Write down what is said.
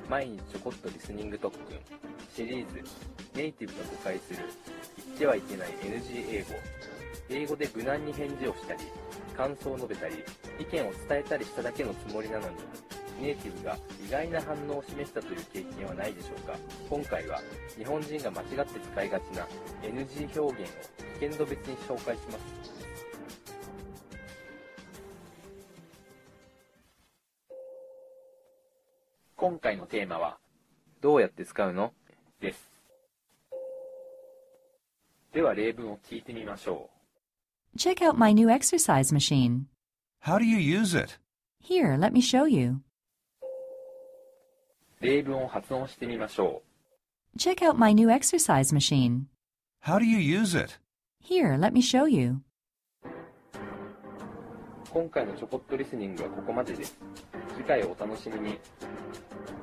毎日ちょこっとリスニング特訓シリーズ、ネイティブが誤解する言ってはいけない NG 英語。英語で無難に返事をしたり、感想を述べたり、意見を伝えたりしただけのつもりなのに、ネイティブが意外な反応を示したという経験はないでしょうか。今回は日本人が間違って使いがちな NG 表現を危険度別に紹介します。今回のテーマは、どうやって使うの？です。では例文を聞いてみましょう。Check out my new exercise machine. How do you use it? Here, let me show you. 例文を発音してみましょう。Check out my new exercise machine. How do you use it? Here, let me show you. 今回のちょこっとリスニングはここまでです。次回をお楽しみに。